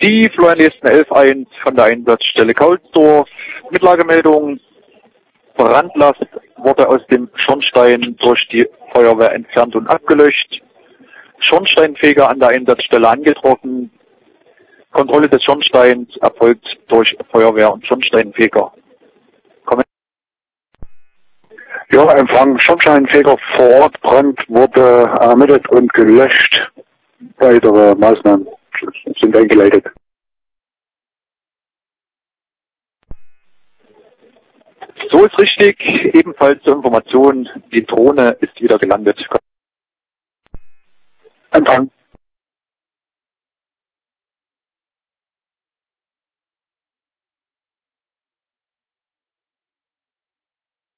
Die Florianesen 11.1 von der Einsatzstelle Kaulsdorf. Mit Lagemeldung: Brandlast wurde aus dem Schornstein durch die Feuerwehr entfernt und abgelöscht. Schornsteinfeger an der Einsatzstelle angetroffen. Kontrolle des Schornsteins erfolgt durch Feuerwehr und Schornsteinfeger. Ja, Empfang Schornsteinfeger vor Ort, Brand wurde ermittelt und gelöscht. Weitere Maßnahmen sind eingeleitet. So ist richtig. Ebenfalls zur Information: Die Drohne ist wieder gelandet. Empfang.